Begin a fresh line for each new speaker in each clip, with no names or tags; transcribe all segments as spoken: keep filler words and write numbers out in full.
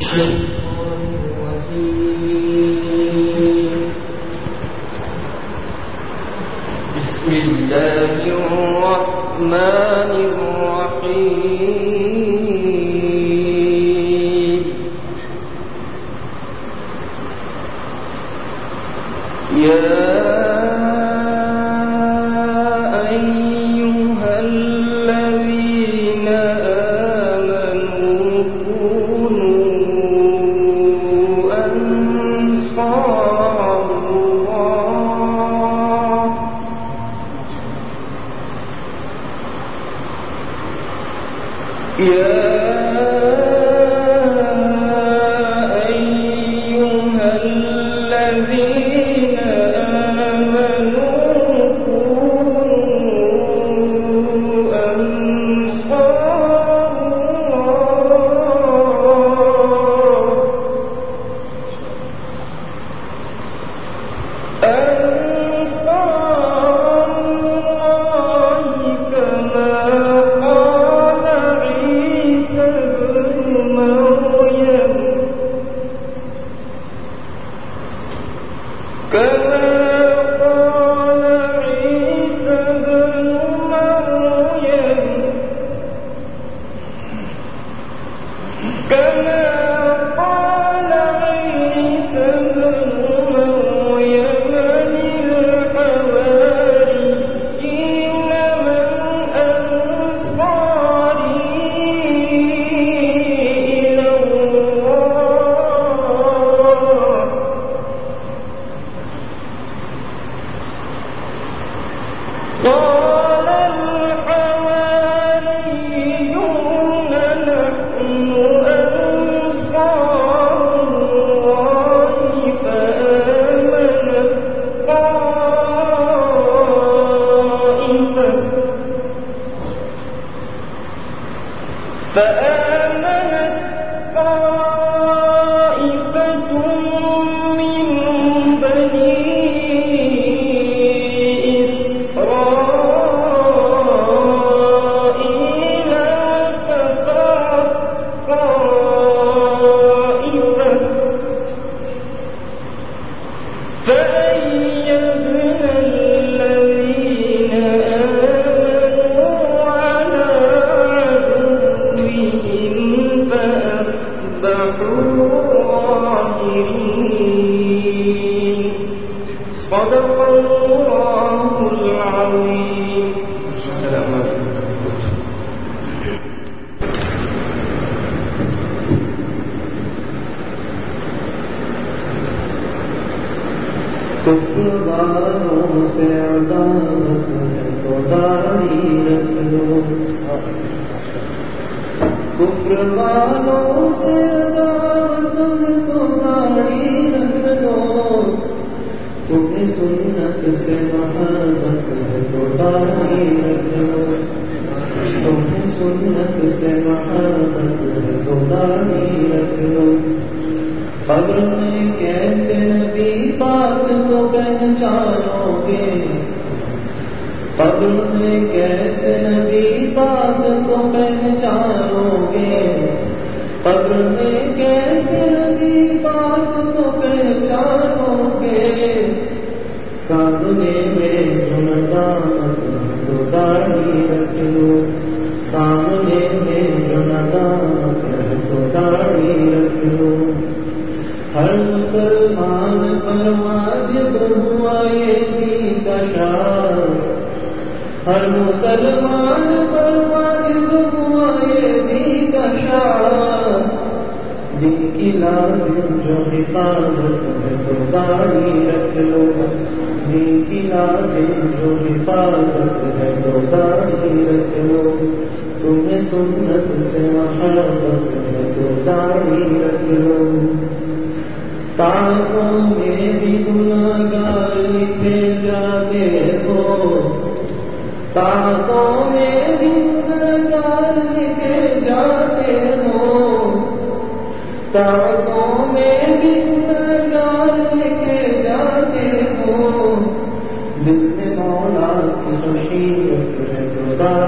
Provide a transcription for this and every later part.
الشيطان الرجيم. بسم الله الرحمن الرحيم. يا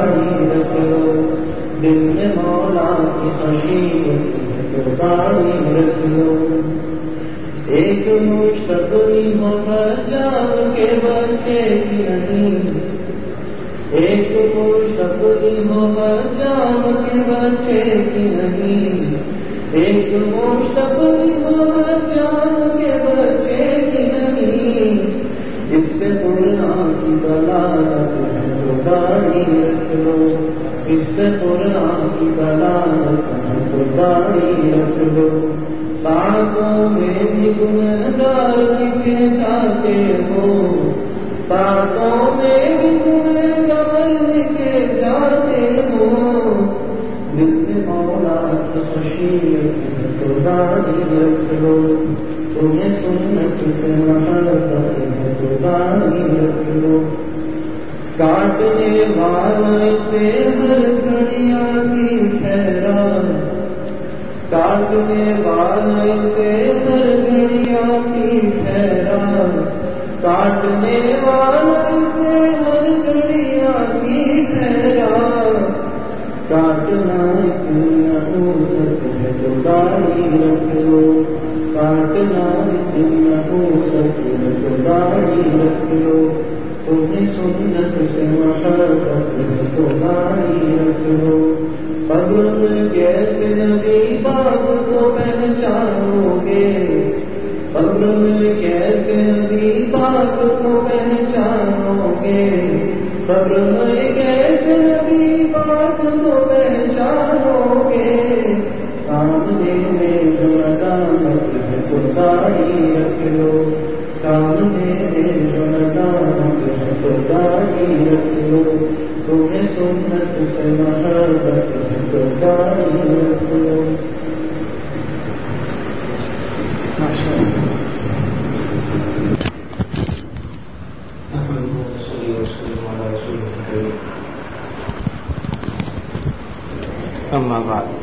दिल में मौला की खुशी दाढ़ी رکھ لو. ایک مشت اپنی ہو ہر جان کے بچے کی نہیں. ایک مشت اپنی ہو ہر جان کے بچے کی نہیں. ایک مشت اپنی ہو ہر جان کے بچے کی نہیں. اس پہ قرآن کی دلالت ہے تو داڑھی رکھ لو. اس پہ قرآن کی دلالت ہے تو داڑھی رکھ لو. طاقتوں میں بھی گنہگار لکھے جاتے ہو. طاقتوں میں بھی گنہگار لکھے جاتے ہو. دل میں مولا کی خشیت ہے تو داڑھی رکھ لو. تمہیں سنت سے محبت ہے تو داڑھی رکھ لو. کاٹنے والا سے ہر گھڑیاں سی ٹھہرا. کاٹنے والا سے ہر گھڑیاں سی ٹھہرا. کاٹنے والا سے ہر گھڑیاں سی ٹھہرا. کاٹنا اتنی نحوست ہے تو داڑھی رکھ لو. کاٹنا اتنی نحوست ہے تو داڑھی رکھ لو. تمہیں سنت سے محبت ہے تو داڑھی رکھ لو. قبر میں کیسے نبی پاک کو پہچانو گے. قبر میں کیسے نبی پاک کو پہچانو گے. قبر میں کیسے نبی پاک کو پہچانو گے. سامنے میں جو ندامت ہے تو داڑھی رکھ لو. سامنے میں جو ندامت ہے تو داڑھی رکھ لو. تمہیں سنت سے محبت ہے تو داڑھی رکھ لو.
اما بعد،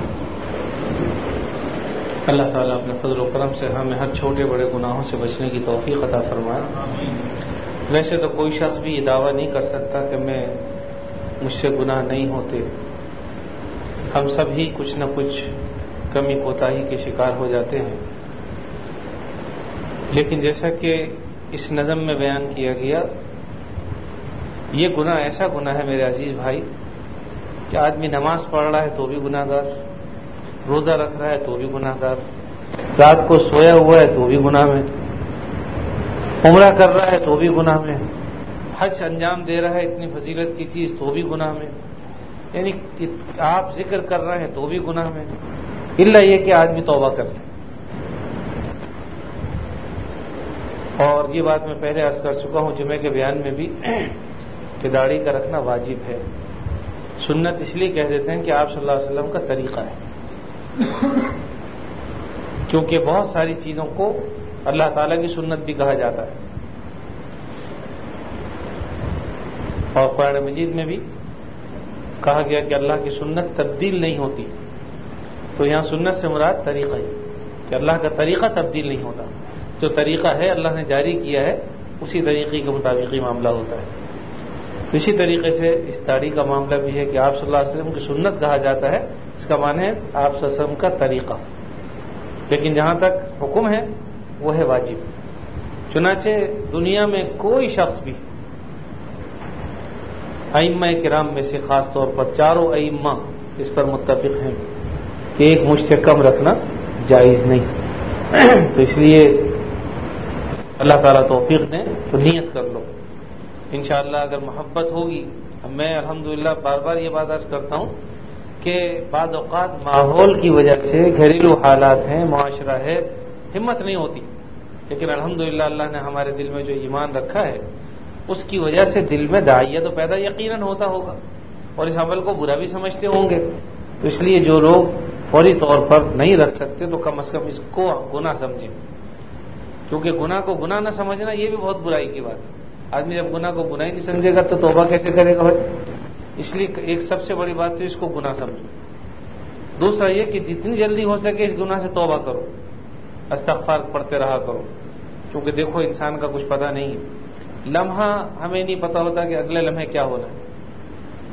اللہ تعالیٰ اپنے فضل و کرم سے ہمیں ہر چھوٹے بڑے گناہوں سے بچنے کی توفیق عطا فرمائے. ویسے تو کوئی شخص بھی یہ دعویٰ نہیں کر سکتا کہ میں مجھ سے گناہ نہیں ہوتے. ہم سب ہی کچھ نہ کچھ کمی کوتاہی کے شکار ہو جاتے ہیں. لیکن جیسا کہ اس نظم میں بیان کیا گیا، یہ گناہ ایسا گناہ ہے میرے عزیز بھائی کہ آدمی نماز پڑھ رہا ہے تو بھی گناہ گار، روزہ رکھ رہا ہے تو بھی گناہ گار، رات کو سویا ہوا ہے تو بھی گناہ میں، عمرہ کر رہا ہے تو بھی گناہ میں، حج انجام دے رہا ہے اتنی فضیلت کی چیز تو بھی گناہ میں، یعنی آپ ذکر کر رہے ہیں تو بھی گناہ میں، الا یہ کہ آدمی توبہ کر لے. اور یہ بات میں پہلے عرض کر چکا ہوں جمعے کے بیان میں بھی کہ داڑھی کا رکھنا واجب ہے. سنت اس لیے کہہ دیتے ہیں کہ آپ صلی اللہ علیہ وسلم کا طریقہ ہے، کیونکہ بہت ساری چیزوں کو اللہ تعالیٰ کی سنت بھی کہا جاتا ہے. اور قرآن مجید میں بھی کہا گیا کہ اللہ کی سنت تبدیل نہیں ہوتی. تو یہاں سنت سے مراد طریقہ ہے کہ اللہ کا طریقہ تبدیل نہیں ہوتا. جو طریقہ ہے اللہ نے جاری کیا ہے اسی طریقے کے مطابق ہی معاملہ ہوتا ہے. اسی طریقے سے اس داڑھی کا معاملہ بھی ہے کہ آپ صلی اللہ علیہ وسلم کی سنت کہا جاتا ہے، اس کا معنی ہے آپ صلی اللہ علیہ وسلم کا طریقہ. لیکن جہاں تک حکم ہے وہ ہے واجب. چنانچہ دنیا میں کوئی شخص بھی ائمہ کرام میں سے خاص طور پر چاروں ائمہ اس پر متفق ہیں کہ ایک مجھ سے کم رکھنا جائز نہیں. تو اس لیے اللہ تعالیٰ توفیق دیں تو نیت کر لو. انشاءاللہ اگر محبت ہوگی، میں الحمدللہ بار بار یہ بات عرض کرتا ہوں کہ بعض اوقات ماحول کی وجہ سے گھریلو حالات ہیں، معاشرہ ہے، ہمت نہیں ہوتی. لیکن الحمدللہ اللہ نے ہمارے دل میں جو ایمان رکھا ہے اس کی وجہ سے دل میں داعیہ تو پیدا یقیناً ہوتا ہوگا اور اس عمل کو برا بھی سمجھتے ہوں گے. تو اس لیے جو لوگ فوری طور پر نہیں رکھ سکتے تو کم از کم اس کو گناہ سمجھیں، کیونکہ گناہ کو گناہ نہ سمجھنا یہ بھی بہت برائی کی بات ہے. آدمی جب گناہ کو گناہ ہی نہیں سمجھے گا تو توبہ کیسے کرے گا بھائی؟ اس لیے ایک سب سے بڑی بات تو اس کو گناہ سمجھو. دوسرا یہ کہ جتنی جلدی ہو سکے اس گناہ سے توبہ کرو، استغفار پڑھتے رہا کرو، کیونکہ دیکھو انسان کا کچھ پتہ نہیں ہے. لمحہ ہمیں نہیں پتا ہوتا کہ اگلے لمحے کیا ہونا ہے.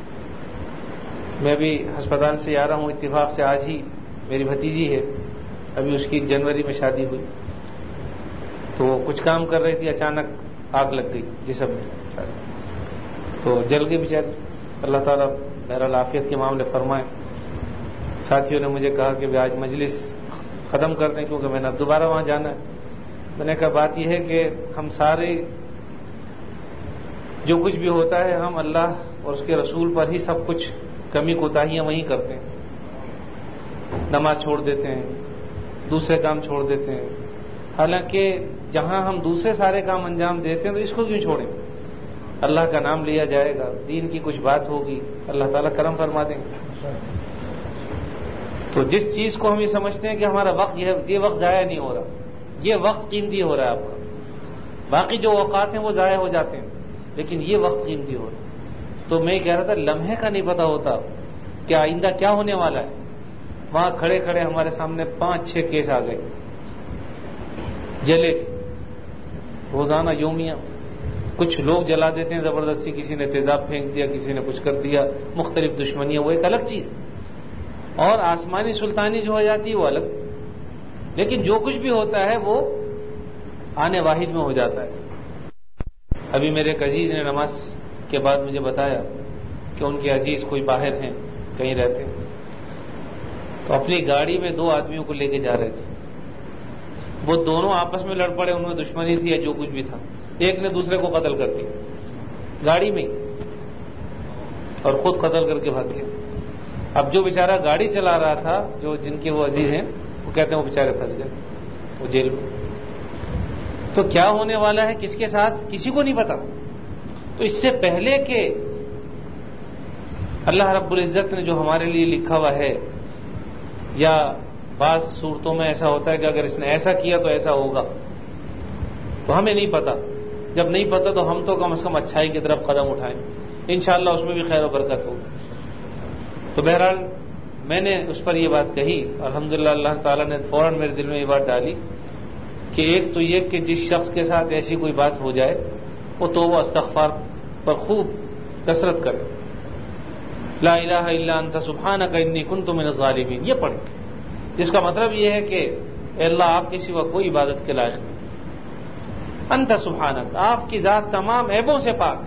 میں بھی ہسپتال سے آ رہا ہوں، اتفاق سے آج ہی میری بھتیجی ہے ابھی اس کی جنوری میں شادی ہوئی، تو وہ کچھ کام کر رہی تھی، اچانک آگ لگ گئی جسم میں، تو جل گئی بیچاری. اللہ تعالیٰ بہرحال عافیت کے معاملے فرمائے. ساتھیوں نے مجھے کہا کہ آج مجلس ختم کر دیں کیونکہ میں نے اب دوبارہ وہاں جانا ہے. میں نے کہا بات یہ ہے کہ ہم سارے جو کچھ بھی ہوتا ہے ہم اللہ اور اس کے رسول پر ہی سب کچھ کمی کوتاہیاں وہیں کرتے ہیں. نماز چھوڑ دیتے ہیں، دوسرے کام چھوڑ دیتے ہیں، حالانکہ جہاں ہم دوسرے سارے کام انجام دیتے ہیں تو اس کو کیوں چھوڑیں؟ اللہ کا نام لیا جائے گا، دین کی کچھ بات ہوگی، اللہ تعالیٰ کرم فرما دیں گے. تو جس چیز کو ہم یہ سمجھتے ہیں کہ ہمارا وقت یہ یہ وقت ضائع نہیں ہو رہا، یہ وقت قیمتی ہو رہا ہے آپ کا. باقی جو اوقات ہیں وہ ضائع ہو جاتے ہیں، لیکن یہ وقت قیمتی ہو رہا ہے. تو میں کہہ رہا تھا لمحے کا نہیں پتا ہوتا کہ آئندہ کیا ہونے والا ہے. وہاں کھڑے کھڑے ہمارے سامنے پانچ چھ کیس آ گئے جلے روزانہ یومیہ. کچھ لوگ جلا دیتے ہیں زبردستی، کسی نے تیزاب پھینک دیا، کسی نے کچھ کر دیا، مختلف دشمنیاں، وہ ایک الگ چیز. اور آسمانی سلطانی جو ہو جاتی ہے وہ الگ. لیکن جو کچھ بھی ہوتا ہے وہ آنے واحد میں ہو جاتا ہے. ابھی میرے ایک عزیز نے نماز کے بعد مجھے بتایا کہ ان کے عزیز کوئی باہر ہیں، کہیں رہتے ہیں، تو اپنی گاڑی میں دو آدمیوں کو لے کے جا رہے تھے. وہ دونوں آپس میں لڑ پڑے، ان میں دشمنی تھی یا جو کچھ بھی تھا. ایک نے دوسرے کو قتل کر دیا گاڑی میں اور خود قتل کر کے بھاگ گیا. اب جو بیچارہ گاڑی چلا رہا تھا، جو جن کے وہ عزیز ہیں، وہ کہتے ہیں وہ بیچارے پھنس گئے وہ جیل میں. تو کیا ہونے والا ہے کس کے ساتھ کسی کو نہیں پتا. تو اس سے پہلے کہ اللہ رب العزت نے جو ہمارے لیے لکھا ہوا ہے، یا بعض صورتوں میں ایسا ہوتا ہے کہ اگر اس نے ایسا کیا تو ایسا ہوگا، تو ہمیں نہیں پتا. جب نہیں پتا تو ہم تو کم از کم اچھائی کی طرف قدم اٹھائیں، انشاءاللہ اس میں بھی خیر و برکت ہوگی. تو بہرحال میں نے اس پر یہ بات کہی، الحمدللہ اللہ تعالیٰ نے فوراً میرے دل میں یہ بات ڈالی کہ ایک تو یہ کہ جس شخص کے ساتھ ایسی کوئی بات ہو جائے وہ توبہ استغفار پر خوب کثرت کرے. لا الہ الا انت سبحانک انی کنت من الظالمین یہ پڑھے، جس کا مطلب یہ ہے کہ اے اللہ آپ کے سوا کوئی عبادت کے لائق نہیں. انت سبحانک، آپ کی ذات تمام عیبوں سے پاک،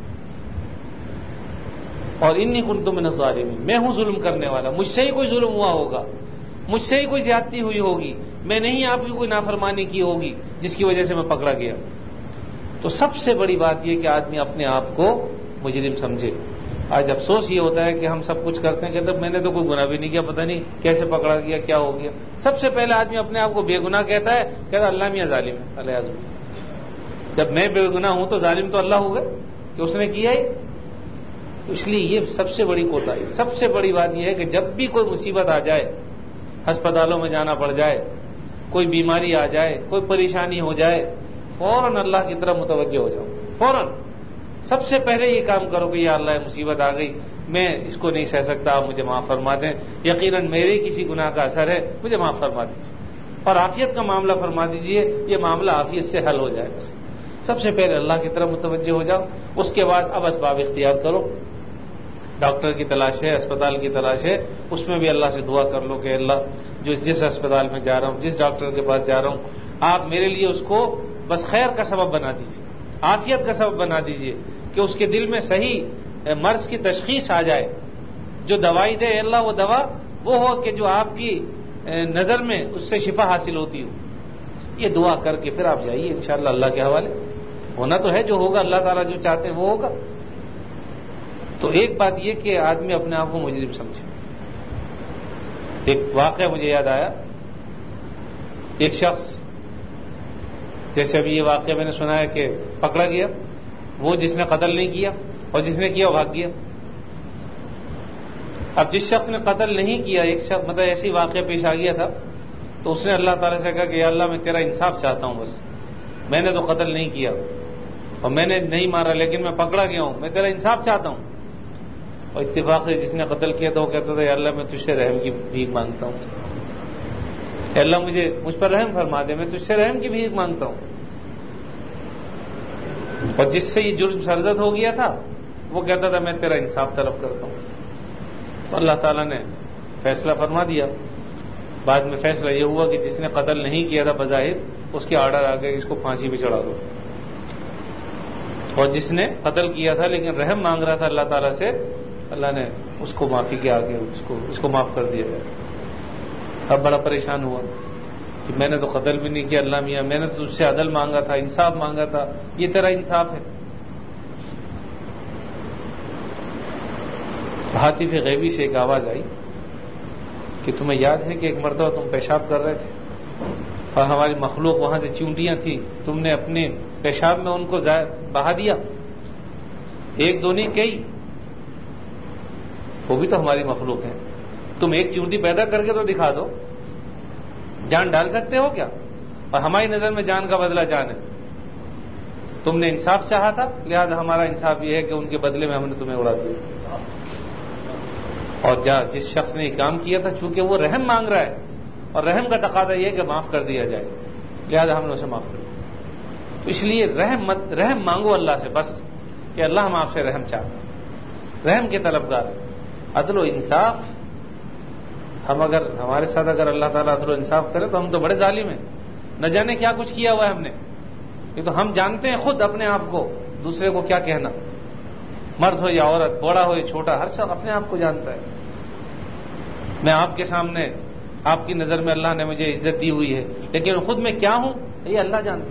اور انی کنت من الظالمین، میں ہوں ظلم کرنے والا. مجھ سے ہی کوئی ظلم ہوا ہوگا، مجھ سے ہی کوئی زیادتی ہوئی ہوگی، میں نہیں آپ کی کوئی نافرمانی کی ہوگی جس کی وجہ سے میں پکڑا گیا. تو سب سے بڑی بات یہ کہ آدمی اپنے آپ کو مجرم سمجھے. آج افسوس یہ ہوتا ہے کہ ہم سب کچھ کرتے ہیں کہ میں نے تو کوئی گناہ بھی نہیں کیا، پتہ نہیں کیسے پکڑا گیا، کیا ہو گیا. سب سے پہلے آدمی اپنے آپ کو بے گناہ کہتا ہے، کہتا ہے اللہ میاں ظالم ہے، علیہ عزم. جب میں بے گناہ ہوں تو ظالم تو اللہ ہوگا کہ اس نے کیا ہی. اس لیے یہ سب سے بڑی کوتاہی. سب سے بڑی بات یہ ہے کہ جب بھی کوئی مصیبت آ جائے، ہسپتالوں میں جانا پڑ جائے، کوئی بیماری آ جائے، کوئی پریشانی ہو جائے، فوراً اللہ کی طرف متوجہ ہو جاؤ. فوراً سب سے پہلے یہ کام کرو کہ یا اللہ مصیبت آ گئی، میں اس کو نہیں سہ سکتا، آپ مجھے معاف فرما دیں، یقیناً میرے کسی گناہ کا اثر ہے، مجھے معاف فرما دیجیے، اور عافیت کا معاملہ فرما دیجیے، یہ معاملہ عافیت سے حل ہو جائے گا. سب سے پہلے اللہ کی طرف متوجہ ہو جاؤ. اس کے بعد اب اسباب اختیار کرو. ڈاکٹر کی تلاش ہے، اسپتال کی تلاش ہے، اس میں بھی اللہ سے دعا کر لو کہ اللہ جو جس اسپتال میں جا رہا ہوں، جس ڈاکٹر کے پاس جا رہا ہوں، آپ میرے لیے اس کو بس خیر کا سبب بنا دیجیے، عافیت کا سبب بنا دیجیے، کہ اس کے دل میں صحیح مرض کی تشخیص آ جائے. جو دوائی دے اللہ وہ دوا وہ ہو کہ جو آپ کی نظر میں اس سے شفا حاصل ہوتی ہو. یہ دعا کر کے پھر آپ جائیے انشاءاللہ اللہ کے حوالے. ہونا تو ہے جو ہوگا، اللہ تعالیٰ جو چاہتے ہیں وہ ہوگا. تو ایک بات یہ کہ آدمی اپنے آپ کو مجرم سمجھے. ایک واقعہ مجھے یاد آیا. ایک شخص، جیسے ابھی یہ واقعہ میں نے سنا ہے کہ پکڑا گیا، وہ جس نے قتل نہیں کیا اور جس نے کیا وہ بھاگ گیا. اب جس شخص نے قتل نہیں کیا، ایک شخص مطلب ایسی واقعہ پیش آ گیا تھا، تو اس نے اللہ تعالیٰ سے کہا کہ یا اللہ میں تیرا انصاف چاہتا ہوں، بس میں نے تو قتل نہیں کیا اور میں نے نہیں مارا، لیکن میں پکڑا گیا ہوں، میں تیرا انصاف چاہتا ہوں. اور اتفاق سے جس نے قتل کیا تھا وہ کہتا تھا یا اللہ میں تجھ سے رحم کی بھیک مانگتا ہوں، کہ اللہ مجھے مجھ پر رحم فرما دے، میں تجھ سے رحم کی بھیک مانگتا ہوں. اور جس سے یہ جرم سرزد ہو گیا تھا وہ کہتا تھا میں تیرا انصاف طلب کرتا ہوں. تو اللہ تعالیٰ نے فیصلہ فرما دیا، بعد میں فیصلہ یہ ہوا کہ جس نے قتل نہیں کیا تھا بظاہر اس کے آرڈر آ گئے اس کو پھانسی پہ چڑھا دو، اور جس نے قتل کیا تھا لیکن رحم مانگ رہا تھا اللہ تعالیٰ سے، اللہ نے اس کو معافی کے آگے اس کو اس کو معاف کر دیا ہے۔ اب بڑا پریشان ہوا کہ میں نے تو قتل بھی نہیں کیا، اللہ میاں میں نے تو تجھ سے عدل مانگا تھا، انصاف مانگا تھا، یہ تیرا انصاف ہے؟ ہاتف غیبی سے ایک آواز آئی کہ تمہیں یاد ہے کہ ایک مرتبہ تم پیشاب کر رہے تھے اور ہماری مخلوق وہاں سے چونٹیاں تھیں، تم نے اپنے پیشاب میں ان کو بہا دیا، ایک دو نہیں کئی، وہ بھی تو ہماری مخلوق ہیں، تم ایک چونٹی پیدا کر کے تو دکھا دو، جان ڈال سکتے ہو کیا؟ اور ہماری نظر میں جان کا بدلہ جان ہے، تم نے انصاف چاہا تھا لہذا ہمارا انصاف یہ ہے کہ ان کے بدلے میں ہم نے تمہیں اڑا دیا، اور جا جس شخص نے یہ کام کیا تھا چونکہ وہ رحم مانگ رہا ہے اور رحم کا تقاضا یہ ہے کہ معاف کر دیا جائے، لہذا ہم نے اسے معاف کر دیا، تو اس لیے رحم مت رحم مانگو اللہ سے بس کہ اللہ ہم آپ سے رحم چاہتے ہیں، رحم کے طلبگار، عدل و انصاف۔ ہم اگر ہمارے ساتھ اگر اللہ تعالیٰ عدل و انصاف کرے تو ہم تو بڑے ظالم ہیں، نہ جانے کیا کچھ کیا ہوا ہے ہم نے، یہ تو ہم جانتے ہیں خود اپنے آپ کو، دوسرے کو کیا کہنا، مرد ہو یا عورت، بوڑھا ہو یا چھوٹا، ہر شخص اپنے آپ کو جانتا ہے۔ میں آپ کے سامنے آپ کی نظر میں اللہ نے مجھے عزت دی ہوئی ہے لیکن خود میں کیا ہوں یہ اللہ جانتا ہے۔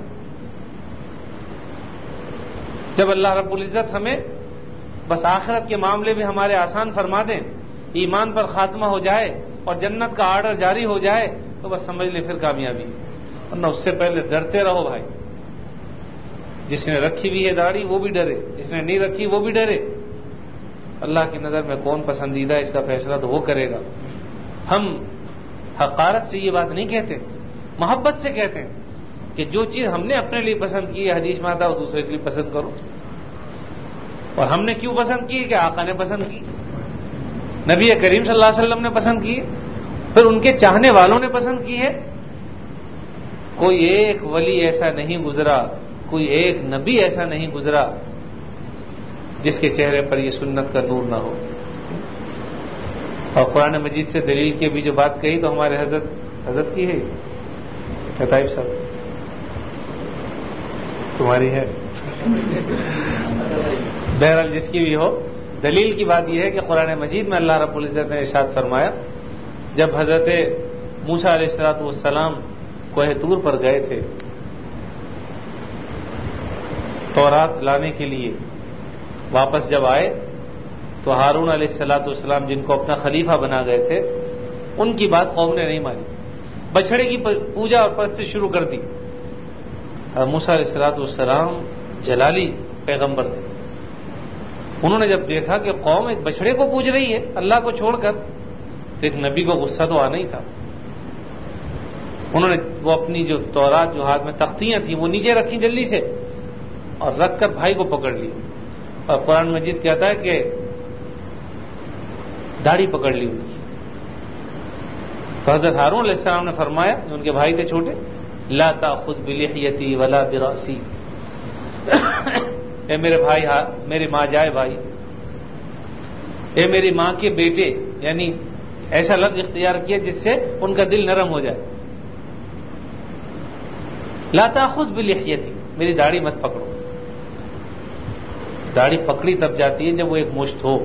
جب اللہ رب العزت ہمیں بس آخرت کے معاملے میں ہمارے آسان فرما دیں، ایمان پر خاتمہ ہو جائے اور جنت کا آرڈر جاری ہو جائے تو بس سمجھ لے پھر کامیابی، ورنہ اس سے پہلے ڈرتے رہو بھائی۔ جس نے رکھی ہوئی ہے داڑھی وہ بھی ڈرے، جس نے نہیں رکھی وہ بھی ڈرے، اللہ کی نظر میں کون پسندیدہ ہے اس کا فیصلہ تو وہ کرے گا۔ ہم حقارت سے یہ بات نہیں کہتے، محبت سے کہتے ہیں کہ جو چیز ہم نے اپنے لیے پسند کی ہے حدیث میں آتا ہے وہ دوسرے کے لیے پسند کرو، اور ہم نے کیوں پسند کی کہ آقا نے پسند کی، نبی کریم صلی اللہ علیہ وسلم نے پسند کی، پھر ان کے چاہنے والوں نے پسند کی ہے۔ کوئی ایک ولی ایسا نہیں گزرا، کوئی ایک نبی ایسا نہیں گزرا جس کے چہرے پر یہ سنت کا نور نہ ہو۔ اور قرآن مجید سے دلیل کی بھی جو بات کہی تو ہمارے حضرت حضرت کی ہے خطائب صاحب تمہاری ہے، بہرحال جس کی بھی ہو، دلیل کی بات یہ ہے کہ قرآن مجید میں اللہ رب العزت نے ارشاد فرمایا جب حضرت موسیٰ علیہ الصلوۃ والسلام کوہ طور پر گئے تھے تورات لانے کے لیے، واپس جب آئے تو ہارون علیہ الصلوۃ والسلام جن کو اپنا خلیفہ بنا گئے تھے ان کی بات قوم نے نہیں مانی، بچڑے کی پوجا اور پرست شروع کر دی۔ موسیٰ علیہ الصلوۃ والسلام جلالی پیغمبر تھے، انہوں نے جب دیکھا کہ قوم ایک بچڑے کو پوج رہی ہے اللہ کو چھوڑ کر تو ایک نبی کو غصہ تو آنا ہی تھا۔ انہوں نے وہ اپنی جو تورات جو ہاتھ میں تختیاں تھیں وہ نیچے رکھی جلدی سے اور رکھ کر بھائی کو پکڑ لی، اور قرآن مجید کہتا ہے کہ داڑھی پکڑ لی ان کی۔ تو حضرت ہارون علیہ السلام نے فرمایا ان کے بھائی تھے چھوٹے، لا تأخذ بلحیتی ولا براسی، اے میرے بھائی، میری ماں جائے بھائی، اے میری ماں کے بیٹے، یعنی ایسا لفظ اختیار کیا جس سے ان کا دل نرم ہو جائے، لا تأخذ بلحیتی، میری داڑھی مت پکڑو۔ داڑھی پکڑی تب جاتی ہے جب وہ ایک مشت ہو،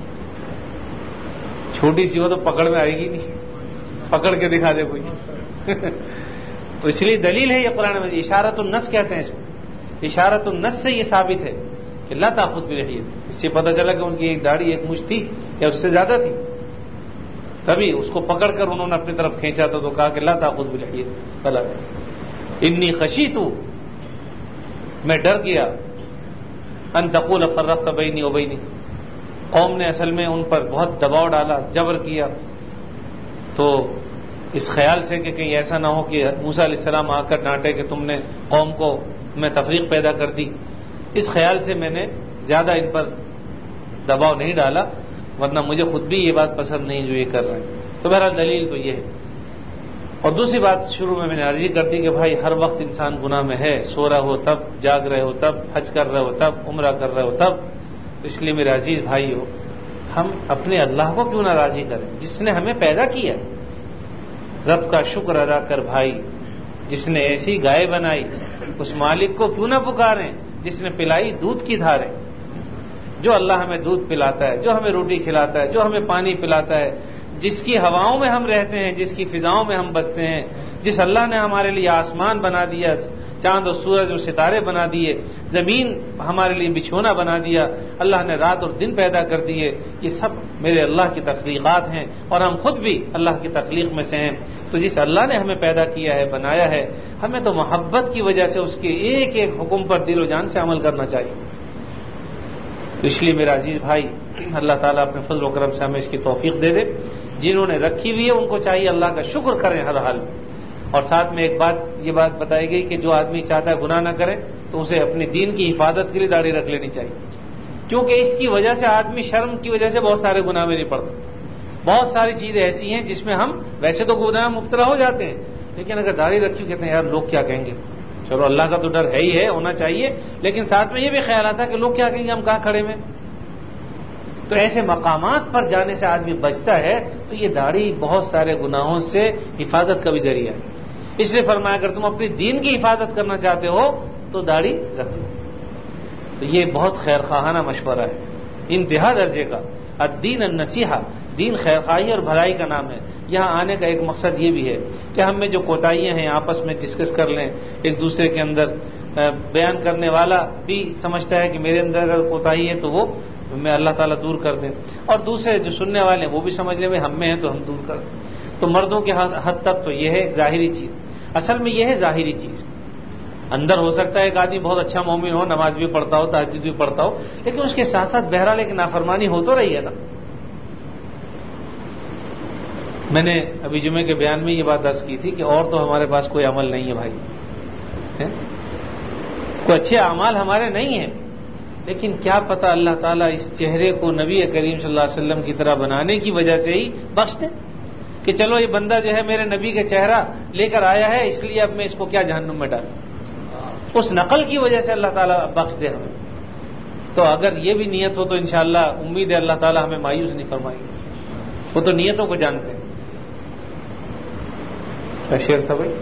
چھوٹی سی ہو تو پکڑ میں آئے گی نہیں، پکڑ کے دکھا دے کوئی تو اس لیے دلیل ہے یہ قرآن میں اشارۃ النص کہتے ہیں اس کو، اشارۃ النص سے یہ ثابت ہے کہ لا تأخذ بلحیتی، اس سے پتہ چلا کہ ان کی ایک داڑھی ایک مشت تھی یا اس سے زیادہ تھی، تبھی اس کو پکڑ کر انہوں نے اپنی طرف کھینچا تو کہا کہ لا تأخذ بلحیتی بلا انی خشیت، میں ڈر گیا، ان تقول فرقت بینی وبینی، قوم نے اصل میں ان پر بہت دباؤ ڈالا، جبر کیا، تو اس خیال سے کہ کہیں ایسا نہ ہو کہ موسیٰ علیہ السلام آ کر ڈانٹے کہ تم نے قوم کو میں تفریق پیدا کر دی، اس خیال سے میں نے زیادہ ان پر دباؤ نہیں ڈالا، ورنہ مجھے خود بھی یہ بات پسند نہیں جو یہ کر رہے ہیں۔ تو بہرحال دلیل تو یہ ہے۔ اور دوسری بات شروع میں میں نے عرضی کر دی کہ بھائی ہر وقت انسان گناہ میں ہے، سو رہا ہو تب، جاگ رہے ہو تب، حج کر رہے ہو تب، عمرہ کر رہے ہو تب، اس لیے میرے عزیز بھائی ہو، ہم اپنے اللہ کو کیوں نہ راضی کریں جس نے ہمیں پیدا کیا، رب کا شکر ادا کر بھائی، جس نے ایسی گائے بنائی، اس مالک کو کیوں نہ پکاریں جس نے پلائی دودھ کی دھاریں۔ جو اللہ ہمیں دودھ پلاتا ہے، جو ہمیں روٹی کھلاتا ہے، جو ہمیں پانی پلاتا ہے، جس کی ہواؤں میں ہم رہتے ہیں، جس کی فضاؤں میں ہم بستے ہیں، جس اللہ نے ہمارے لیے آسمان بنا دیا، چاند اور سورج اور ستارے بنا دیے، زمین ہمارے لیے بچھونا بنا دیا، اللہ نے رات اور دن پیدا کر دیے، یہ سب میرے اللہ کی تخلیقات ہیں اور ہم خود بھی اللہ کی تخلیق میں سے ہیں۔ تو جس اللہ نے ہمیں پیدا کیا ہے، بنایا ہے، ہمیں تو محبت کی وجہ سے اس کے ایک ایک حکم پر دل و جان سے عمل کرنا چاہیے۔ تو اس لیے میرا عزیز بھائی، اللہ تعالیٰ اپنے فضل و کرم سے ہمیں اس کی توفیق دے دے۔ جنہوں نے رکھی ہوئی ہے ان کو چاہیے اللہ کا شکر کریں ہر حال میں۔ اور ساتھ میں ایک بات یہ بات بتائی گئی کہ جو آدمی چاہتا ہے گناہ نہ کرے تو اسے اپنے دین کی حفاظت کے لیے داڑھی رکھ لینی چاہیے، کیونکہ اس کی وجہ سے آدمی شرم کی وجہ سے بہت سارے گناہ میں نہیں پڑتا۔ بہت ساری چیزیں ایسی ہیں جس میں ہم ویسے تو گناہ مبتلا ہو جاتے ہیں، لیکن اگر داڑھی رکھی کہتے ہیں یار لوگ کیا کہیں گے، چلو اللہ کا تو ڈر ہے ہی ہے، ہونا چاہیے، لیکن ساتھ میں یہ بھی خیال آتا ہے کہ لوگ کیا کہیں گے، ہم کہاں کھڑے میں۔ تو ایسے مقامات پر جانے سے آدمی بچتا ہے، تو یہ داڑھی بہت سارے گناہوں سے حفاظت کا بھی ذریعہ ہے۔ اس لیے فرمایا اگر تم اپنی دین کی حفاظت کرنا چاہتے ہو تو داڑھی رکھ لو۔ تو یہ بہت خیر خواہانہ مشورہ ہے، انتہا درجے کا۔ الدین النصیحہ، دین خیر خواہی اور بھلائی کا نام ہے۔ یہاں آنے کا ایک مقصد یہ بھی ہے کہ ہم میں جو کوتاہیاں ہیں آپس میں ڈسکس کر لیں، ایک دوسرے کے اندر بیان کرنے والا بھی سمجھتا ہے کہ میرے اندر اگر کوتاہی ہے تو وہ میں اللہ تعالیٰ دور کر دیں، اور دوسرے جو سننے والے ہیں وہ بھی سمجھ لیں میں ہم میں ہیں تو ہم دور کر دیں۔ تو مردوں کے حد تک تو یہ ہے ایک ظاہری چیز، اصل میں یہ ہے ظاہری چیز۔ اندر ہو سکتا ہے ایک آدمی بہت اچھا مومن ہو، نماز بھی پڑھتا ہو، تہجد بھی پڑھتا ہو، لیکن اس کے ساتھ ساتھ بہرحال ایک نافرمانی ہو تو رہی ہے نا۔ میں نے ابھی جمعے کے بیان میں یہ بات عرض کی تھی کہ اور تو ہمارے پاس کوئی عمل نہیں ہے بھائی، کوئی اچھے اعمال ہمارے نہیں ہیں، لیکن کیا پتہ اللہ تعالیٰ اس چہرے کو نبی کریم صلی اللہ علیہ وسلم کی طرح بنانے کی وجہ سے ہی بخش دے کہ چلو یہ بندہ جو ہے میرے نبی کا چہرہ لے کر آیا ہے، اس لیے اب میں اس کو کیا جہنم میں ڈالوں، اس نقل کی وجہ سے اللہ تعالیٰ بخش دے ہمیں۔ تو اگر یہ بھی نیت ہو تو انشاءاللہ امید ہے اللہ تعالیٰ ہمیں مایوس نہیں فرمائیں گے، وہ تو نیتوں کو جانتے ہیں۔ کیا شعر تھا بھائی؟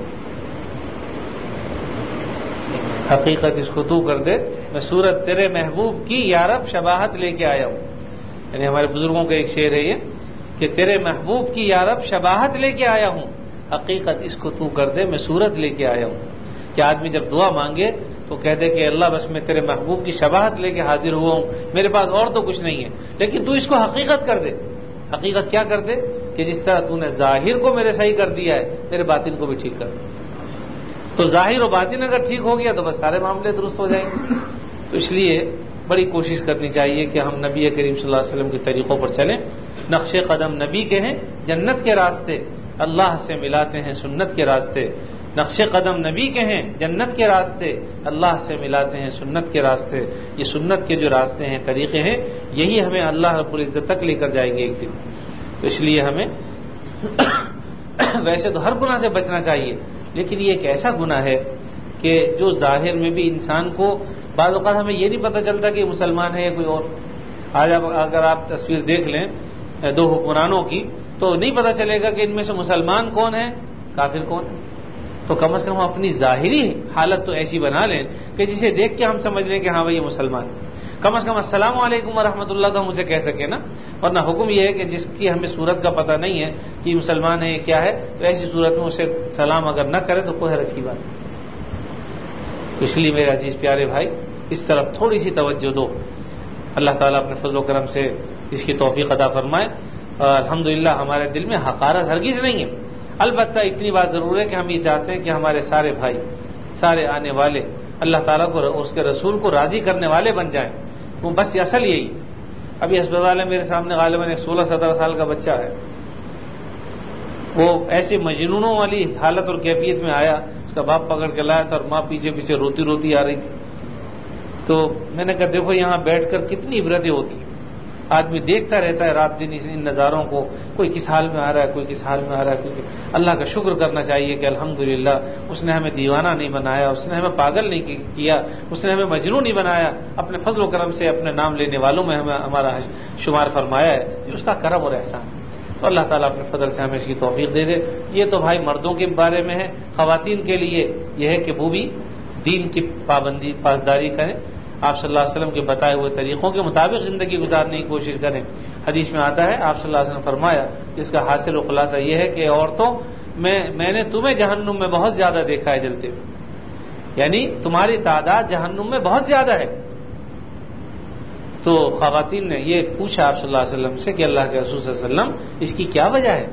حقیقت اس کو تو کر دے، میں صورت تیرے محبوب کی یارب شباہت لے کے آیا ہوں۔ یعنی ہمارے بزرگوں کا ایک شعر ہے یہ کہ تیرے محبوب کی یارب شباہت لے کے آیا ہوں، حقیقت اس کو تو کر دے، میں صورت لے کے آیا ہوں۔ کہ آدمی جب دعا مانگے تو کہہ دے کہ اللہ بس میں تیرے محبوب کی شباہت لے کے حاضر ہوا ہوں، میرے پاس اور تو کچھ نہیں ہے، لیکن تو اس کو حقیقت کر دے۔ حقیقت کیا کر دے کہ جس طرح تو نے ظاہر کو میرے صحیح کر دیا ہے، میرے باطن کو بھی ٹھیک کر دے۔ تو ظاہر و باطن اگر ٹھیک ہو گیا تو بس سارے معاملے درست ہو جائیں گے۔ تو اس لیے بڑی کوشش کرنی چاہیے کہ ہم نبی کریم صلی اللہ علیہ وسلم کے طریقوں پر چلیں، نقش قدم نبی کے ہیں جنت کے راستے، اللہ سے ملاتے ہیں سنت کے راستے۔ نقش قدم نبی کے ہیں جنت کے راستے، اللہ سے ملاتے ہیں سنت کے راستے۔ یہ سنت کے جو راستے ہیں، طریقے ہیں، یہی ہمیں اللہ رب العزت تک لے کر جائیں گے ایک دن۔ تو اس لیے ہمیں ویسے تو ہر گناہ سے بچنا چاہیے، لیکن یہ ایک ایسا گناہ ہے کہ جو ظاہر میں بھی انسان کو بعض اوقات ہمیں یہ نہیں پتہ چلتا کہ مسلمان ہے یا کوئی اور۔ آج اگر آپ تصویر دیکھ لیں دو حکمرانوں کی تو نہیں پتہ چلے گا کہ ان میں سے مسلمان کون ہے کافر کون ہے۔ تو کم از کم ہم اپنی ظاہری حالت تو ایسی بنا لیں کہ جسے دیکھ کے ہم سمجھ لیں کہ ہاں بھائی یہ مسلمان ہے، کم از کم السلام علیکم ورحمۃ اللہ تو ہم اسے کہہ سکیں نا۔ ورنہ حکم یہ ہے کہ جس کی ہمیں صورت کا پتہ نہیں ہے کہ مسلمان ہے یہ کیا ہے، تو ایسی صورت میں اسے سلام اگر نہ کرے تو کوئی حرج کی بات نہیں۔ تو اس لیے میرے عزیز پیارے بھائی اس طرف تھوڑی سی توجہ دو، اللہ تعالیٰ اپنے فضل و کرم سے اس کی توفیق عطا فرمائے۔ اور الحمدللہ ہمارے دل میں حقارت ہرگز نہیں ہے، البتہ اتنی بات ضرور ہے کہ ہم یہ چاہتے ہیں کہ ہمارے سارے بھائی، سارے آنے والے اللہ تعالیٰ کو اس کے رسول کو راضی کرنے والے بن جائیں، وہ بس اصل یہی۔ ابھی ہسپتال میں میرے سامنے غالباً ایک سولہ سترہ سال کا بچہ ہے، وہ ایسے مجنونوں والی حالت اور کیفیت میں آیا، اس کا باپ پکڑ کے لایا تھا اور ماں پیچھے پیچھے روتی روتی آ رہی تھی۔ تو میں نے کہا دیکھو یہاں بیٹھ کر کتنی عبرتیں ہوتی ہیں، آدمی دیکھتا رہتا ہے رات دن ان نظاروں کو، کوئی کس حال میں آ رہا ہے کوئی کس حال میں آ رہا ہے، کیونکہ اللہ کا شکر کرنا چاہیے کہ الحمدللہ اس نے ہمیں دیوانہ نہیں بنایا، اس نے ہمیں پاگل نہیں کیا، اس نے ہمیں مجنون نہیں بنایا، اپنے فضل و کرم سے اپنے نام لینے والوں میں ہمیں ہمارا شمار فرمایا ہے، یہ اس کا کرم اور احسان۔ تو اللہ تعالیٰ اپنے فضل سے ہمیں اس کی توفیق دے دے. یہ تو بھائی مردوں کے بارے میں ہے. خواتین کے لیے یہ ہے کہ وہ بھی دین کی پابندی پاسداری کریں, آپ صلی اللہ علیہ وسلم کے بتائے ہوئے طریقوں کے مطابق زندگی گزارنے کی کوشش کریں. حدیث میں آتا ہے آپ صلی اللہ علیہ وسلم نے فرمایا, اس کا حاصل و خلاصہ یہ ہے کہ عورتوں میں میں نے تمہیں جہنم میں بہت زیادہ دیکھا ہے جلتے ہوئے, یعنی تمہاری تعداد جہنم میں بہت زیادہ ہے. تو خواتین نے یہ پوچھا آپ صلی اللہ علیہ وسلم سے کہ اللہ کے رسول صلی اللہ علیہ وسلم اس کی کیا وجہ ہے؟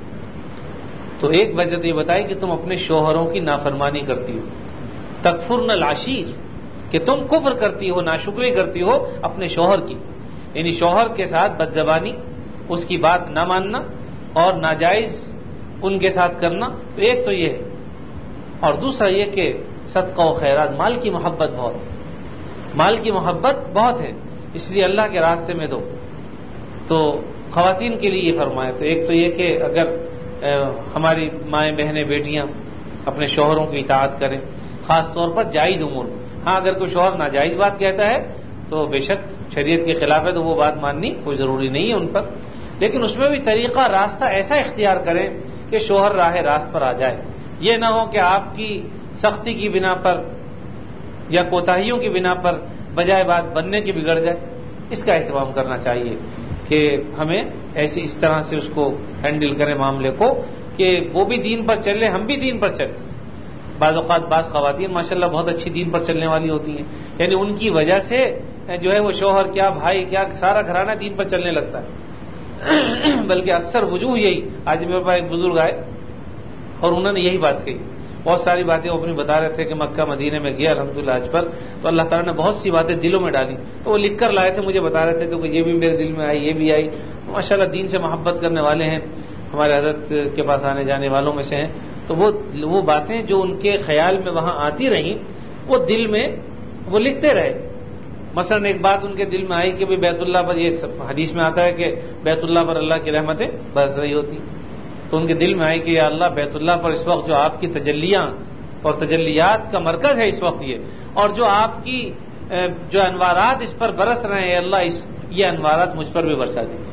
تو ایک وجہ تو یہ بتائی کہ تم اپنے شوہروں کی نافرمانی کرتی ہو, تکفرن العشیر, کہ تم کفر کرتی ہو, ناشکری کرتی ہو اپنے شوہر کی, یعنی شوہر کے ساتھ بد زبانی, اس کی بات نہ ماننا اور ناجائز ان کے ساتھ کرنا. تو ایک تو یہ ہے, اور دوسرا یہ کہ صدقہ و خیرات, مال کی محبت بہت, مال کی محبت بہت ہے, اس لیے اللہ کے راستے میں دو. تو خواتین کے لیے یہ فرمایا. تو ایک تو یہ کہ اگر ہماری مائیں بہنیں بیٹیاں اپنے شوہروں کی اطاعت کریں, خاص طور پر جائز امور میں. ہاں اگر کوئی شوہر ناجائز بات کہتا ہے تو بے شک شریعت کے خلاف ہے, تو وہ بات ماننی کوئی ضروری نہیں ہے ان پر, لیکن اس میں بھی طریقہ راستہ ایسا اختیار کریں کہ شوہر راہ راست پر آ جائے. یہ نہ ہو کہ آپ کی سختی کی بنا پر یا کوتاہیوں کی بنا پر بجائے بات بننے کی بگڑ جائے. اس کا اہتمام کرنا چاہیے کہ ہمیں ایسی اس طرح سے اس کو ہینڈل کریں معاملے کو کہ وہ بھی دین پر چلے, ہم بھی دین پر چلیں. بعض اوقات بعض خواتین ماشاءاللہ بہت اچھی دین پر چلنے والی ہوتی ہیں, یعنی ان کی وجہ سے جو ہے وہ شوہر کیا بھائی کیا سارا گھرانہ دین پر چلنے لگتا ہے. بلکہ اکثر وجوہ یہی, آج میرے پاس ایک بزرگ آئے اور انہوں نے یہی بات کہی, بہت ساری باتیں وہ اپنی بتا رہے تھے کہ مکہ مدینے میں گیا الحمدللہ حج پر, تو اللہ تعالیٰ نے بہت سی باتیں دلوں میں ڈالی, تو وہ لکھ کر لائے تھے, مجھے بتا رہے تھے تو یہ بھی میرے دل میں آئی, یہ بھی آئی. ماشاءاللہ دین سے محبت کرنے والے ہیں, ہمارے حضرت کے پاس آنے جانے والوں میں سے ہیں. تو وہ وہ باتیں جو ان کے خیال میں وہاں آتی رہیں وہ دل میں وہ لکھتے رہے. مثلا ایک بات ان کے دل میں آئی کہ بھی بیت اللہ پر, یہ حدیث میں آتا ہے کہ بیت اللہ پر اللہ کی رحمتیں برس رہی ہوتی, تو ان کے دل میں آئی کہ یا اللہ بیت اللہ پر اس وقت جو آپ کی تجلیاں اور تجلیات کا مرکز ہے اس وقت یہ, اور جو آپ کی جو انوارات اس پر برس رہے ہیں اللہ اس یہ انوارات مجھ پر بھی برسا دیجیے.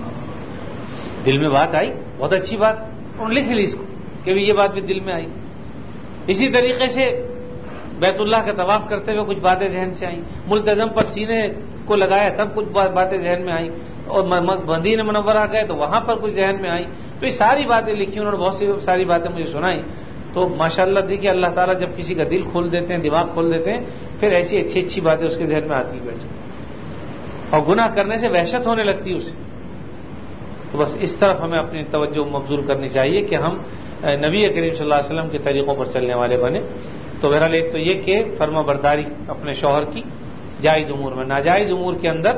دل میں بات آئی, بہت اچھی بات, انہوں نے لکھ لی اس کو کہ بھی یہ بات بھی دل میں آئی. اسی طریقے سے بیت اللہ کا طواف کرتے ہوئے کچھ باتیں ذہن سے آئیں, ملتزم پر سینے کو لگایا تب کچھ باتیں ذہن میں آئیں, اور مدینہ منورہ گئے تو وہاں پر کچھ ذہن میں آئیں. تو یہ ساری باتیں لکھی انہوں نے, بہت سی ساری باتیں مجھے سنائیں. تو ماشاءاللہ دیکھیے اللہ تعالیٰ جب کسی کا دل کھول دیتے ہیں, دماغ کھول دیتے ہیں, پھر ایسی اچھی اچھی باتیں اس کے ذہن میں آتی بیٹھے, اور گناہ کرنے سے وحشت ہونے لگتی ہے اسے. تو بس اس طرف ہمیں اپنی توجہ مبذول کرنی چاہیے کہ ہم نبی کریم صلی اللہ علیہ وسلم کے طریقوں پر چلنے والے بنے. تو بہرحال ایک تو یہ کہ فرما برداری اپنے شوہر کی جائز امور میں, ناجائز امور کے اندر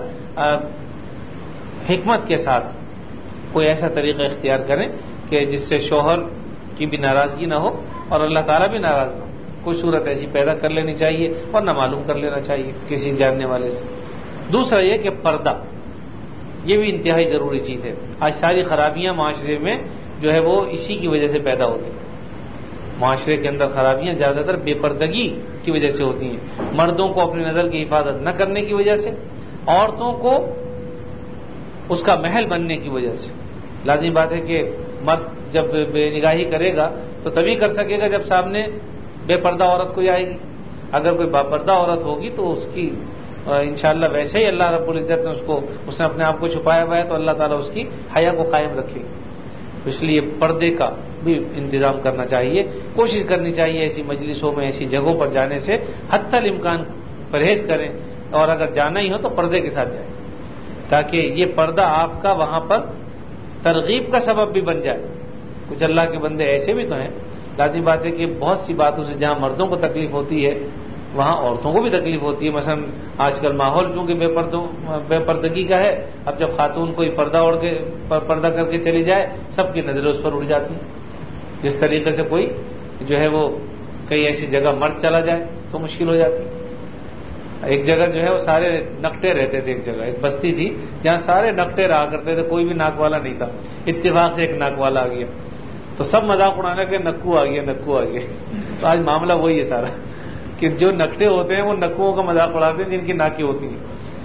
حکمت کے ساتھ کوئی ایسا طریقہ اختیار کریں کہ جس سے شوہر کی بھی ناراضگی نہ ہو اور اللہ تعالیٰ بھی ناراض نہ ہو. کوئی صورت ایسی پیدا کر لینی چاہیے اور نہ معلوم کر لینا چاہیے کسی جاننے والے سے. دوسرا یہ کہ پردہ, یہ بھی انتہائی ضروری چیز ہے. آج ساری خرابیاں معاشرے میں جو ہے وہ اسی کی وجہ سے پیدا ہوتی ہیں. معاشرے کے اندر خرابیاں زیادہ تر بے پردگی کی وجہ سے ہوتی ہیں, مردوں کو اپنی نظر کی حفاظت نہ کرنے کی وجہ سے, عورتوں کو اس کا محل بننے کی وجہ سے. لازمی بات ہے کہ مرد جب بے نگاہی کرے گا تو تبھی کر سکے گا جب سامنے بے پردہ عورت کوئی آئے گی. اگر کوئی با پردہ عورت ہوگی تو اس کی انشاءاللہ ویسے ہی اللہ رب العزت نے اس کو اس نے اپنے آپ کو چھپایا ہوا ہے, تو اللہ تعالیٰ اس کی حیا کو قائم رکھے گی. اس لیے پردے کا بھی انتظام کرنا چاہیے, کوشش کرنی چاہیے ایسی مجلسوں میں ایسی جگہوں پر جانے سے حتی الامکان پرہیز کریں, اور اگر جانا ہی ہو تو پردے کے ساتھ جائیں تاکہ یہ پردہ آپ کا وہاں پر ترغیب کا سبب بھی بن جائے. کچھ اللہ کے بندے ایسے بھی تو ہیں, لازمی بات ہے کہ بہت سی باتوں سے جہاں مردوں کو تکلیف ہوتی ہے وہاں عورتوں کو بھی تکلیف ہوتی ہے. مثلا آج کل ماحول چونکہ بے پردوں بے پردگی کا ہے, اب جب خاتون کوئی پردہ اوڑھ کے پردہ کر کے چلی جائے سب کی نظریں اس پر اڑ جاتی ہیں. جس طریقے سے کوئی جو ہے وہ کئی ایسی جگہ مرد چلا جائے تو مشکل ہو جاتی. ایک جگہ جو ہے وہ سارے نکٹے رہتے تھے, ایک جگہ ایک بستی تھی جہاں سارے نکٹے رہا کرتے تھے, کوئی بھی ناک والا نہیں تھا. اتفاق سے ایک ناک والا آ گیا تو سب مذاق اڑانے کے نکو آ گیا نکو آ گیا. تو آج معاملہ وہی ہے سارا کہ جو نکٹے ہوتے ہیں وہ نکوؤں کا مذاق اڑاتے ہیں جن کی ناکیں ہوتی ہیں.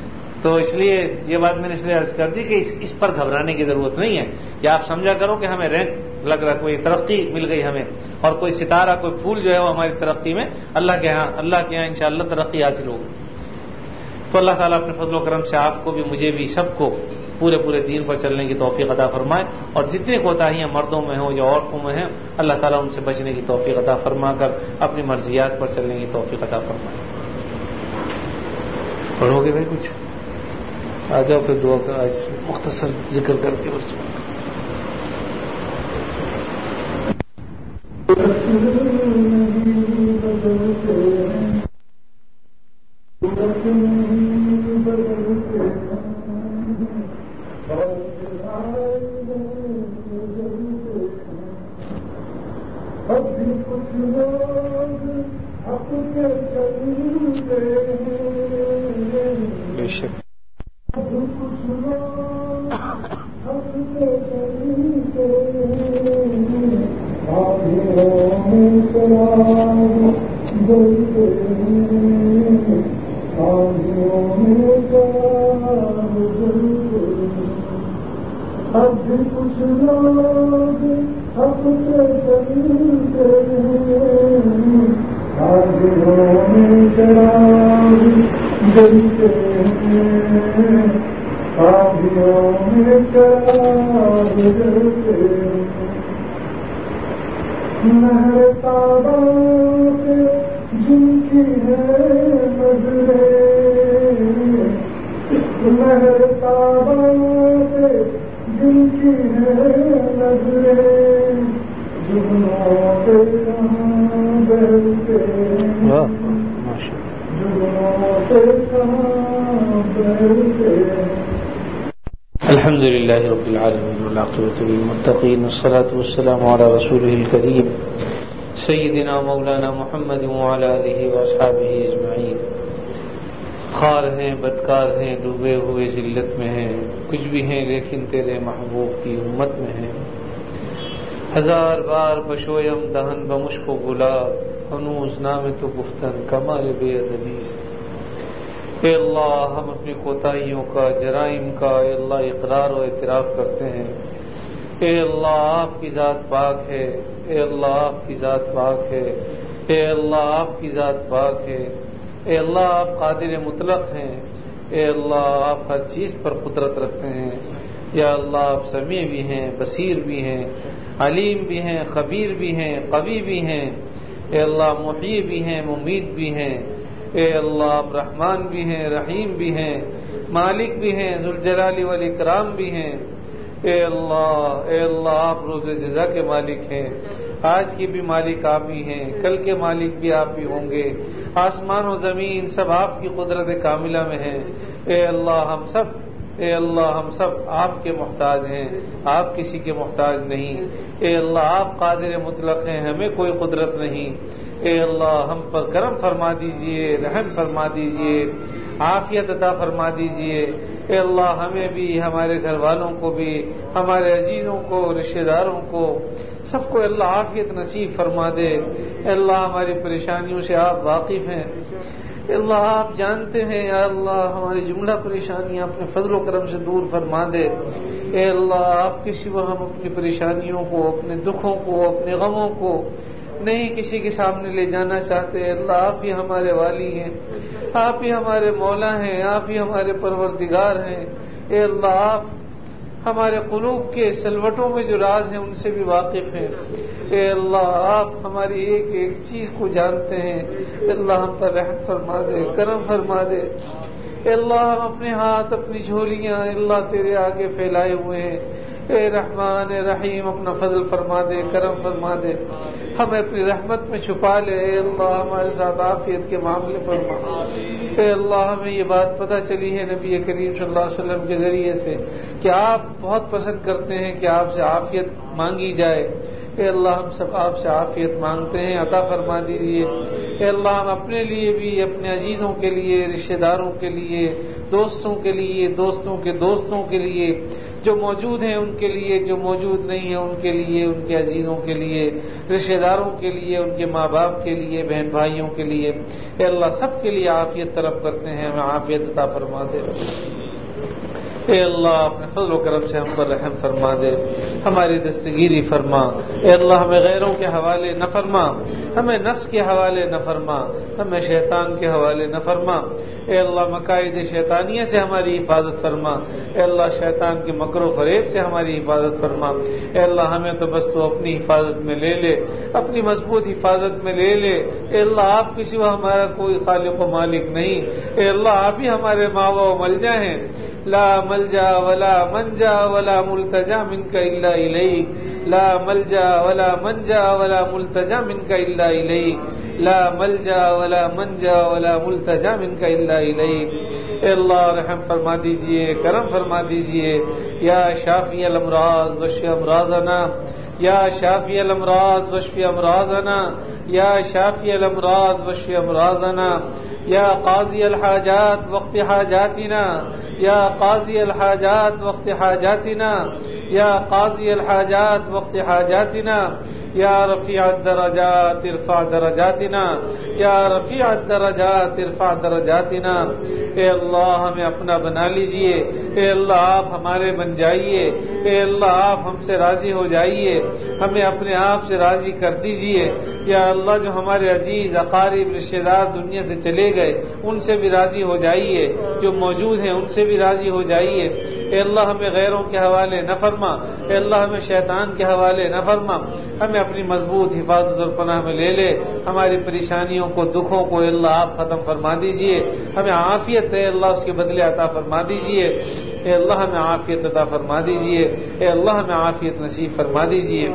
تو اس لیے یہ بات میں نے اس لیے عرض کر دی کہ اس, اس پر گھبرانے کی ضرورت نہیں ہے کہ آپ سمجھا کرو کہ ہمیں رینک لگ رہا ہے، کوئی ترقی مل گئی ہمیں، اور کوئی ستارہ کوئی پھول جو ہے وہ ہماری ترقی میں اللہ کے ہاں اللہ کے ہاں انشاءاللہ ترقی حاصل ہوگی۔ تو اللہ تعالیٰ اپنے فضل و کرم سے آپ کو بھی مجھے بھی سب کو پورے پورے دین پر چلنے کی توفیق عطا فرمائے، اور جتنے کوتاہیاں مردوں میں ہوں یا عورتوں میں ہیں اللہ تعالیٰ ان سے بچنے کی توفیق عطا فرما کر اپنی مرضیات پر چلنے کی توفیق عطا فرمائے۔ پڑھو گے بھائی کچھ؟ آ جاؤ پھر دعا کا آج مختصر ذکر کر کے بس بے شک الحمد لله رب العالمين والعاقبة للمتقين والصلاة والسلام على رسوله الكريم سيدنا مولانا محمد وعلى آله وأصحابه أجمعين۔ خوار ہیں، بدکار ہیں، ڈوبے ہوئے ذلت میں ہیں، کچھ بھی ہیں لیکن تیرے محبوب کی امت میں ہیں۔ ہزار بار بشویم دہن بمشک و گلاب، ہنوز نام تو گفتن کمال بے ادبی است۔ اے اللہ ہم اپنی کوتاہیوں کا، جرائم کا اے اللہ اقرار و اعتراف کرتے ہیں۔ اے اللہ آپ کی ذات پاک ہے، اے اللہ آپ کی ذات پاک ہے، اے اللہ آپ کی ذات پاک ہے، اے اللہ آپ قادر مطلق ہیں، اے اللہ آپ ہر چیز پر قدرت رکھتے ہیں۔ یا اللہ آپ سمیع بھی ہیں، بصیر بھی ہیں، علیم بھی ہیں، خبیر بھی ہیں، قوی بھی ہیں۔ اے اللہ محیی بھی ہیں، ممیت بھی ہیں۔ اے اللہ آپ رحمان بھی ہیں، رحیم بھی ہیں، مالک بھی ہیں، ذوالجلال والاکرام بھی ہیں۔ اے اللہ اے اللہ آپ روز جزا کے مالک ہیں، آج کے بھی مالک آپ ہی ہیں، کل کے مالک بھی آپ ہی ہوں گے۔ آسمان و زمین سب آپ کی قدرت کاملہ میں ہیں۔ اے اللہ ہم سب اے اللہ ہم سب آپ کے محتاج ہیں، آپ کسی کے محتاج نہیں۔ اے اللہ آپ قادر مطلق ہیں، ہمیں کوئی قدرت نہیں۔ اے اللہ ہم پر کرم فرما دیجئے، رحم فرما دیجئے، عافیت عطا فرما دیجئے۔ اے اللہ ہمیں بھی، ہمارے گھر والوں کو بھی، ہمارے عزیزوں کو، رشتہ داروں کو، سب کو اللہ عافیت نصیب فرما دے۔ اے اللہ ہماری پریشانیوں سے آپ واقف ہیں، اے اللہ آپ جانتے ہیں۔ یا اللہ ہماری جملہ پریشانیاں اپنے فضل و کرم سے دور فرما دے۔ اے اللہ آپ کے سوا ہم اپنی پریشانیوں کو، اپنے دکھوں کو، اپنے غموں کو نہیں کسی کے سامنے لے جانا چاہتے۔ اللہ آپ ہی ہمارے والی ہیں، آپ ہی ہمارے مولا ہیں، آپ ہی ہمارے پروردگار ہیں۔ اے اللہ آپ ہمارے قلوب کے سلوٹوں میں جو راز ہیں ان سے بھی واقف ہیں۔ اے اللہ آپ ہماری ایک ایک چیز کو جانتے ہیں۔ اے اللہ ہم پر رحم فرما دے، کرم فرما دے۔ اے اللہ ہم اپنے ہاتھ، اپنی جھولیاں اے اللہ تیرے آگے پھیلائے ہوئے ہیں۔ اے رحمان اے رحیم اپنا فضل فرما دے، کرم فرما دے، ہمیں اپنی رحمت میں چھپا لے۔ اے اللہ ہمارے ساتھ عافیت کے معاملے فرما۔ اے اللہ ہمیں یہ بات پتہ چلی ہے نبی کریم صلی اللہ علیہ وسلم کے ذریعے سے کہ آپ بہت پسند کرتے ہیں کہ آپ سے عافیت مانگی جائے۔ اے اللہ ہم سب آپ سے عافیت مانگتے ہیں، عطا فرما دیجیے۔ اے اللہ ہم اپنے لیے بھی، اپنے عزیزوں کے لیے، رشتہ داروں کے لیے، دوستوں کے لیے، دوستوں کے دوستوں کے لیے، جو موجود ہیں ان کے لیے، جو موجود نہیں ہیں ان کے لیے، ان کے عزیزوں کے لیے، رشتہ داروں کے لیے، ان کے ماں باپ کے لیے، بہن بھائیوں کے لیے، اے اللہ سب کے لیے عافیت طلب کرتے ہیں، ہمیں عافیت عطا فرما دے۔ اے اللہ اپنے فضل و کرم سے ہم پر رحم فرما دے، ہماری دستگیری فرما۔ اے اللہ ہمیں غیروں کے حوالے نہ فرما، ہمیں نفس کے حوالے نہ فرما، ہمیں شیطان کے حوالے نہ فرما۔ اے اللہ مکائد شیطانیہ سے ہماری حفاظت فرما، اے اللہ شیطان کے مکر و فریب سے ہماری حفاظت فرما۔ اے اللہ ہمیں تو بس تو اپنی حفاظت میں لے لے، اپنی مضبوط حفاظت میں لے لے۔ اے اللہ آپ کے سوا ہمارا کوئی خالق و مالک نہیں، اے اللہ آپ ہی ہمارے ماوا و ملجا ہیں۔ لا ملجا ولا منجا ولا ملتجا منک الا الیک، لا ملجا ولا منجا ولا ملتجا منک الا الیک، لا ملجا ولا منجا ولا ملتجا منک الا الیک۔ اے اللہ رحم فرما دیجئے، کرم فرما دیجئے۔ یا شافی الامراض واشف امراضنا، یا شافی الامراض واشف امراضنا، یا شافی الامراض واشف امراضنا، یا قاضی الحاجات وقت حاجاتنا، یا قاضی الحاجات وقت حاجاتنا، یا قاضی الحاجات وقت حاجاتنا، یا رفیع الدرجات ارفع درجاتنا، یا رفیع الدرجات ارفع درجاتنا۔ اے اللہ ہمیں اپنا بنا لیجئے، اے اللہ آپ ہمارے بن جائیے، اے اللہ آپ ہم سے راضی ہو جائیے، ہمیں اپنے آپ سے راضی کر دیجئے۔ یا اللہ جو ہمارے عزیز اقارب رشتہ دار دنیا سے چلے گئے ان سے بھی راضی ہو جائیے، جو موجود ہیں ان سے بھی راضی ہو جائیے۔ اے اللہ ہمیں غیروں کے حوالے نہ فرما، اے اللہ ہمیں شیطان کے حوالے نہ فرما، ہمیں اپنی مضبوط حفاظت اور پناہ میں لے لے۔ ہماری پریشانیوں کو، دکھوں کو اے اللہ آپ ختم فرما دیجئے، ہمیں عافیت ہے اللہ اس کے بدلے عطا فرما دیجئے۔ اے اللہ ہمیں عافیت عطا فرما دیجئے، اے اللہ ہمیں عافیت نصیب فرما دیجئے۔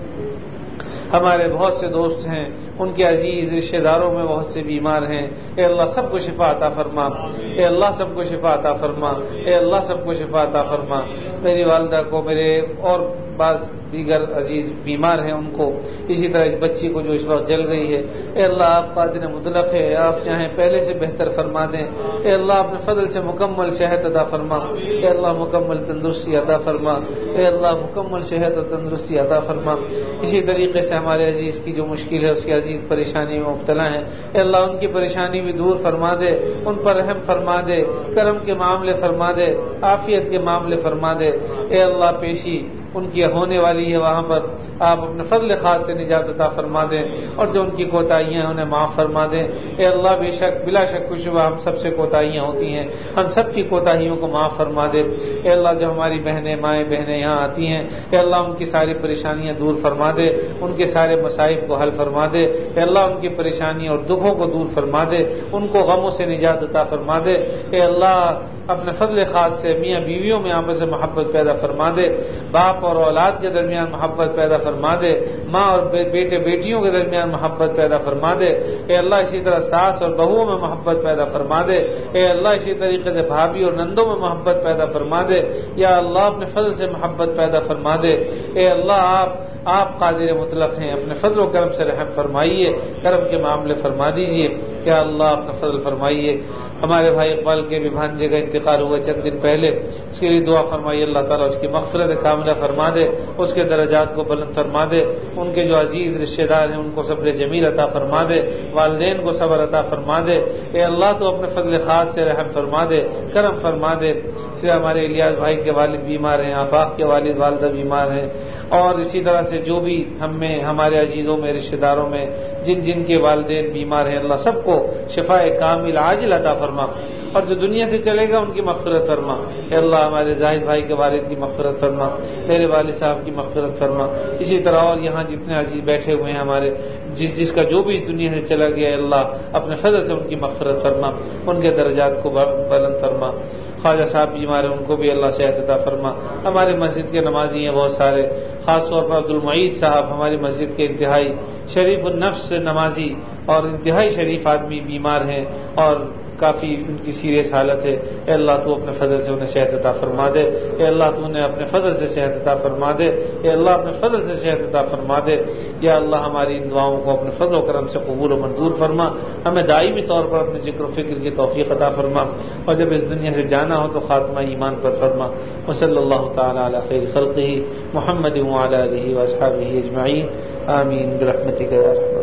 ہمارے بہت سے دوست ہیں، ان کے عزیز رشتہ داروں میں بہت سے بیمار ہیں، اے اللہ سب کو شفا عطا فرما، اے اللہ سب کو شفا عطا فرما، اے اللہ سب کو شفا عطا فرما۔ میری والدہ کو، میرے اور بعض دیگر عزیز بیمار ہیں ان کو، اسی طرح اس بچی کو جو اس وقت جل گئی ہے، اے اللہ آپ قادر مطلق ہے، آپ چاہیں پہلے سے بہتر فرما دیں، اے اللہ اپنے فضل سے مکمل صحت عطا فرما، اے اللہ مکمل تندرستی عطا فرما، اے اللہ مکمل صحت اور تندرستی عطا فرما۔ اسی طریقے سے ہمارے عزیز کی جو مشکل ہے، اس کے عزیز پریشانی میں مبتلا ہیں، اے اللہ ان کی پریشانی بھی دور فرما دے، ان پر رحم فرما دے، کرم کے معاملے فرما دے، عافیت کے معاملے فرما دے۔ اے اللہ پیشی ان کی ہونے والی ہے، وہاں پر آپ اپنے فضل خاص سے نجات عطا فرما دیں، اور جو ان کی کوتاہیاں ہیں انہیں معاف فرما دیں۔ اے اللہ بے شک بلا شک و شبہ ہم سب سے کوتاہیاں ہوتی ہیں، ہم سب کی کوتاہیوں کو معاف فرما دے۔ اے اللہ جو ہماری بہنیں مائیں بہنیں یہاں آتی ہیں، اے اللہ ان کی ساری پریشانیاں دور فرما دے، ان کے سارے مصائب کو حل فرما دے، اے اللہ ان کی پریشانی اور دکھوں کو دور فرما دے، ان کو غموں سے نجات عطا فرما دے۔ اے اللہ اپنے فضل خاص سے میاں بیویوں میں آپس میں محبت پیدا فرما دے، باپ اور اولاد کے درمیان محبت پیدا فرما دے، ماں اور بیٹے بیٹیوں کے درمیان محبت پیدا فرما دے۔ اے اللہ اسی طرح ساس اور بہوؤں میں محبت پیدا فرما دے، اے اللہ اسی طریقے سے بھابھی اور نندوں میں محبت پیدا فرما دے۔ یا اللہ اپنے فضل سے محبت پیدا فرما دے۔ اے اللہ آپ آپ قادر مطلق ہیں، اپنے فضل و کرم سے رحم فرمائیے، کرم کے معاملے فرما دیجئے۔ یا اللہ اپنا فضل فرمائیے۔ ہمارے بھائی اقبال کے بھی بھانجے کا انتقال ہوا چند دن پہلے، اس کے لیے دعا فرمائیے، اللہ تعالیٰ اس کی مغفرت کاملہ فرما دے، اس کے درجات کو بلند فرما دے، ان کے جو عزیز رشتہ دار ہیں ان کو صبر جمیل عطا فرما دے، والدین کو صبر عطا فرما دے۔ اے اللہ تو اپنے فضل خاص سے رحم فرما دے، کرم فرما دے۔ صرف ہمارے الیاس بھائی کے والد بیمار ہیں، آفاق کے والد والدہ بیمار ہیں، اور اسی طرح سے جو بھی ہم میں ہمارے عزیزوں میں رشتہ داروں میں جن جن کے والدین بیمار ہیں، اللہ سب کو شفاء کامل عاجل عطا فرما، اور جو دنیا سے چلے گا ان کی مغفرت فرما۔ اے اللہ ہمارے زاہد بھائی کے والد کی مغفرت فرما، میرے والد صاحب کی مغفرت فرما، اسی طرح اور یہاں جتنے عزیز بیٹھے ہوئے ہیں ہمارے، جس جس کا جو بھی اس دنیا سے چلا گیا ہے، اللہ اپنے فضل سے ان کی مغفرت فرما، ان کے درجات کو بلند فرما۔ خواجہ صاحب بیمار ہیں، ان کو بھی اللہ صحت عطا فرما۔ ہمارے مسجد کے نمازی ہیں بہت سارے، خاص طور پر عبد المعید صاحب ہماری مسجد کے انتہائی شریف النفس نمازی اور انتہائی شریف آدمی بیمار ہیں، اور کافی ان کی سیریس حالت ہے۔ اے اللہ تو اپنے فضل سے انہیں صحت عطا فرما دے، اے اللہ تو انہیں اپنے فضل سے صحت عطا فرما دے، اے اللہ اپنے فضل سے صحت عطا فرما دے۔ یا اللہ ہماری ان دعاؤں کو اپنے فضل و کرم سے قبول و منظور فرما، ہمیں دائمی طور پر اپنے ذکر و فکر کی توفیق عطا فرما، اور جب اس دنیا سے جانا ہو تو خاتمہ ایمان پر فرما۔ وصلی اللہ تعالی علی خیر خلقہ محمد وعلی آلہ واصحابہ اجمعین، آمین برحمتک یا ارحم۔